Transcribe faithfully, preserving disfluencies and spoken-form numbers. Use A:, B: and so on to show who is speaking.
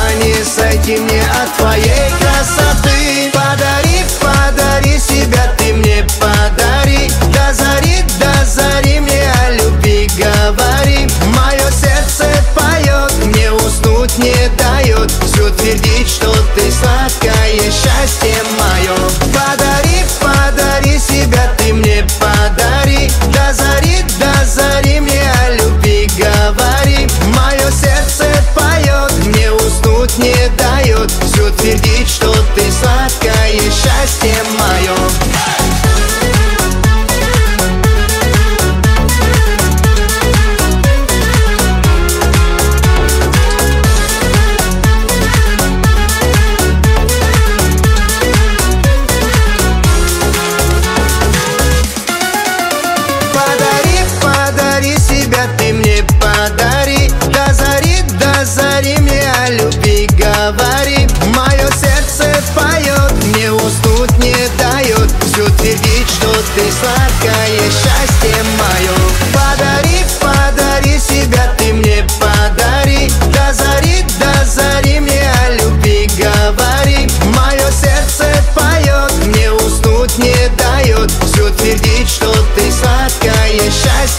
A: ума не сойти мне от твоей красоты. Подари, подари себя, ты мне подари. До зари, до зари мне о любви говори. Мое сердце поет, мне уснуть не дает. Все твердит, что ты сладкое счастье мое. Подари, подари себя, ты мне подари. До зари, до зари мне о любви говори. Мое сердце поет, мне уснуть не дает. Все твердит, что ты сладкое счастье мое. Ты мне подари, до зари, до зари мне о любви говори. Мое сердце поет, мне уснуть не дает. Все твердит, что ты сладкое счастье мое. Подари, подари себя, ты мне подари. До зари, до зари мне о любви говори. Мое сердце поет, мне уснуть не дает. Все твердит, что ты сладкое счастье